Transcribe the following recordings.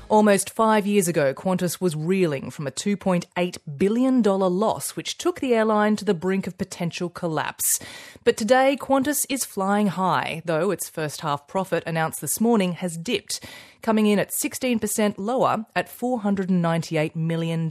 Almost 5 years ago, Qantas was reeling from a $2.8 billion loss, which took the airline to the brink of potential collapse. But today, Qantas is flying high, though its first half profit announced this morning has dipped, coming in at 16% lower at $498 million.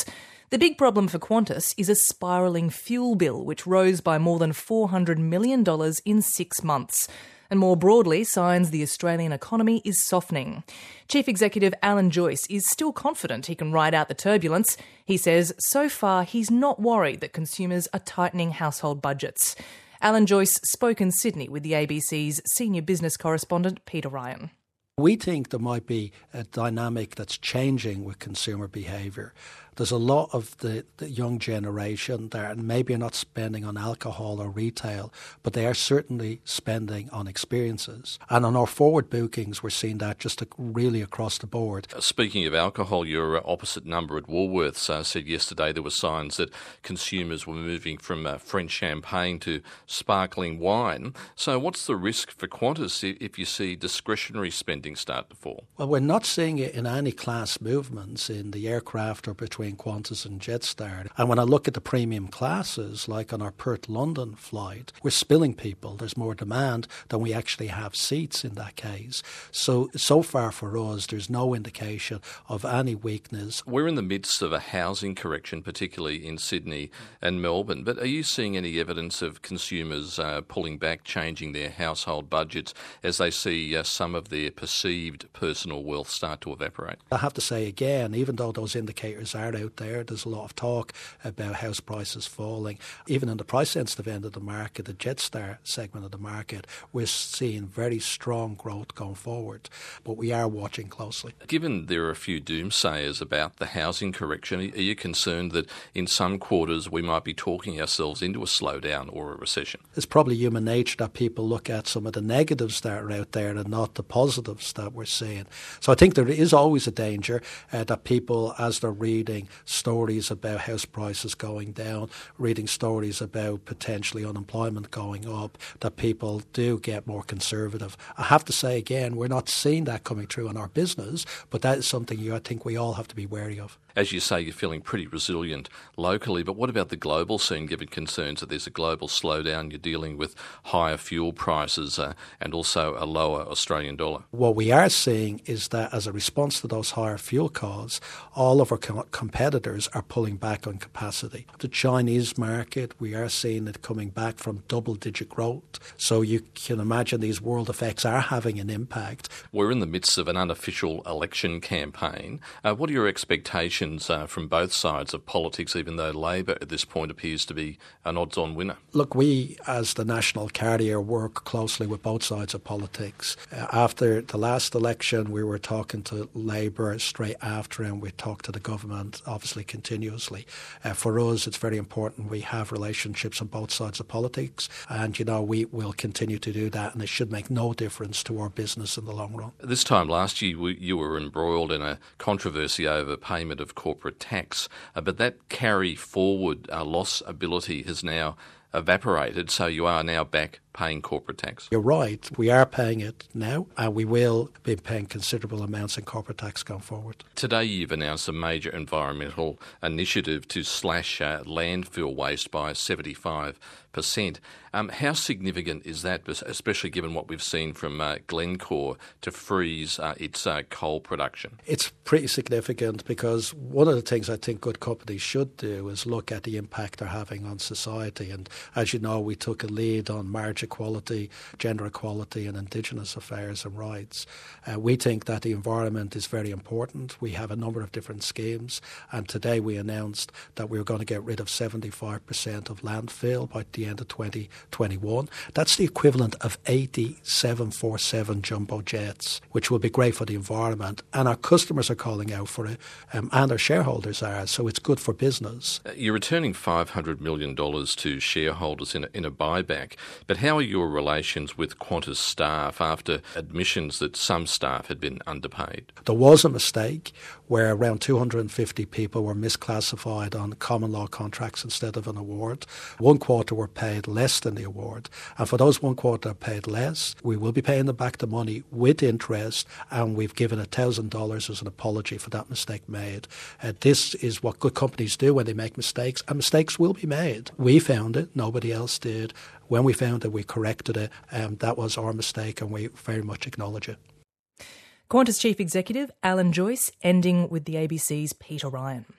The big problem for Qantas is a spiralling fuel bill, which rose by more than $400 million in 6 months. And more broadly, signs the Australian economy is softening. Chief Executive Alan Joyce is still confident he can ride out the turbulence. He says so far he's not worried that consumers are tightening household budgets. Alan Joyce spoke in Sydney with the ABC's senior business correspondent Peter Ryan. We think there might be a dynamic that's changing with consumer behaviour. There's a lot of the young generation there, and maybe are not spending on alcohol or retail, but they are certainly spending on experiences. And on our forward bookings, we're seeing that just really across the board. Speaking of alcohol, your opposite number at Woolworths said yesterday there were signs that consumers were moving from French champagne to sparkling wine. So what's the risk for Qantas if you see discretionary spending start to fall? Well, we're not seeing it in any class movements in the aircraft or between Qantas and Jetstar. And when I look at the premium classes, like on our Perth-London flight, we're spilling people. There's more demand than we actually have seats in that case. So far for us, there's no indication of any weakness. We're in the midst of a housing correction, particularly in Sydney and Melbourne. But are you seeing any evidence of consumers pulling back, changing their household budgets as they see some of their perceived personal wealth start to evaporate? I have to say again, even though those indicators are out there, there's a lot of talk about house prices falling. Even in the price-sensitive end of the market, the Jetstar segment of the market, we're seeing very strong growth going forward. But we are watching closely. Given there are a few doomsayers about the housing correction, are you concerned that in some quarters we might be talking ourselves into a slowdown or a recession? It's probably human nature that people look at some of the negatives that are out there and not the positives that we're seeing. So I think there is always a danger that people, as they're reading stories about house prices going down, reading stories about potentially unemployment going up, that people do get more conservative. I have to say again, we're not seeing that coming through in our business, but that is something I think we all have to be wary of. As you say, you're feeling pretty resilient locally, but what about the global scene, given concerns that there's a global slowdown, you're dealing with higher fuel prices and also a lower Australian dollar? What we are seeing is that as a response to those higher fuel costs, all of our competitors are pulling back on capacity. The Chinese market, we are seeing it coming back from double-digit growth. So you can imagine these world effects are having an impact. We're in the midst of an unofficial election campaign. What are your expectations from both sides of politics, even though Labor at this point appears to be an odds-on winner? Look, we as the national carrier work closely with both sides of politics. After the last election, we were talking to Labor straight after, and we talked to the government obviously continuously. For us, it's very important we have relationships on both sides of politics, and we will continue to do that, and it should make no difference to our business in the long run. This time last year, you were embroiled in a controversy over payment of corporate tax, but that carry forward loss ability has now evaporated, so you are now back paying corporate tax. You're right. We are paying it now, and we will be paying considerable amounts in corporate tax going forward. Today you've announced a major environmental initiative to slash landfill waste by 75%. How significant is that, especially given what we've seen from Glencore to freeze its coal production? It's pretty significant because one of the things I think good companies should do is look at the impact they're having on society. And as you know, we took a lead on marriage equality, gender equality and Indigenous affairs and rights. We think that the environment is very important. We have a number of different schemes, and today we announced that we were going to get rid of 75% of landfill by the end of 2021. That's the equivalent of 80 747 jumbo jets, which will be great for the environment. And our customers are calling out for it, and our shareholders are, so it's good for business. You're returning $500 million to shareholders in a buyback, but how How are your relations with Qantas staff after admissions that some staff had been underpaid? There was a mistake where around 250 people were misclassified on common law contracts instead of an award. 1 quarter were paid less than the award. And for those 1 quarter paid less, we will be paying them back the money with interest, and we've given $1,000 as an apology for that mistake made. This is what good companies do when they make mistakes, and mistakes will be made. We found it, nobody else did. When we found it, we corrected it. That was our mistake, and we very much acknowledge it. Qantas Chief Executive Alan Joyce ending with the ABC's Peter Ryan.